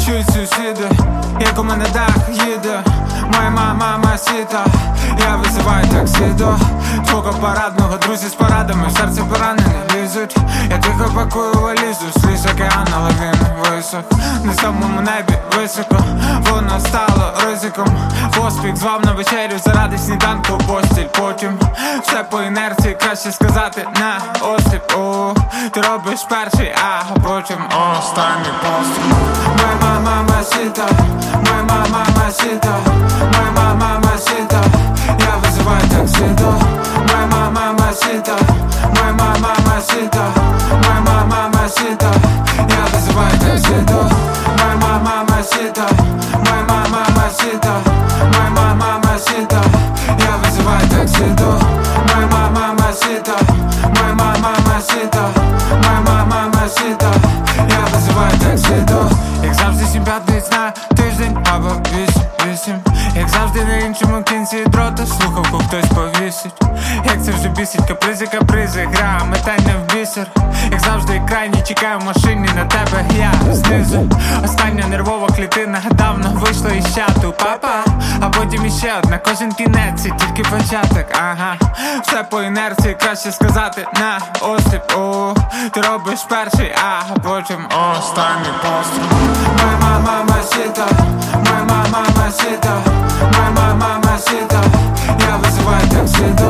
чують сусіди, як у мене дах їде. Моя мама сіта, я визиваю таксі до твого парадного. Друзі з порадами, в серце поранені лізуть. Я тихо пакую валізу, сліз океан, але він висох. На самому небі високо, воно стало ризиком. Поспіх звав на вечерю заради сніданку постіль. Потім все по інерції, краще сказати на осліп. Ти робиш перший, а потім останній постріл. Моя мама сіта, моя мама сіта, моя мама сіта, я визиваю таксі до. Моя мама сіта, моя мама сіта, моя мама сіта, я визиваю таксі до. Моя мама сіта, моя мама сіта, моя мама сіта, я визиваю таксі до. Моя мама сіта, моя мама сіта, моя мама сіта, я визиваю таксі до. Як завжди 7-5 на тиждень або 8. Як завжди на іншому кінці дрота слухавку хтось повісить. Як це вже бісить, капризи, гра, метання в бісер. Як завжди крайній, чекаю в машині на тебе, я знизу. Остання нервова клітина давно вийшла із чату, папа. А потім іще одна, кожен кінець, і тільки початок, ага. Все по інерції, краще сказати на осліп. Ти робиш перший, а потім останній постріл. Моя мама сіта, моя мама сіта, моя мама сіта, я визиваю таксі.